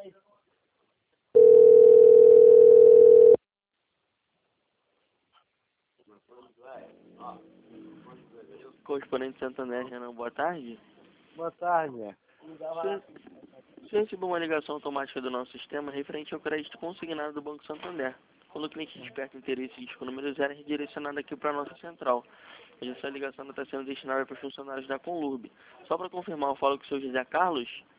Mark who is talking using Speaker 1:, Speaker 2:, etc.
Speaker 1: Correspondente Santander, Renan, boa tarde.
Speaker 2: Boa tarde.
Speaker 1: Você recebeu uma ligação automática do nosso sistema referente ao crédito consignado do Banco Santander. Quando o cliente desperta interesse e diz que o número 0 é redirecionado aqui para a nossa central. Hoje essa ligação está sendo destinada para os funcionários da Conlurb. Só para confirmar, eu falo com o seu José Carlos.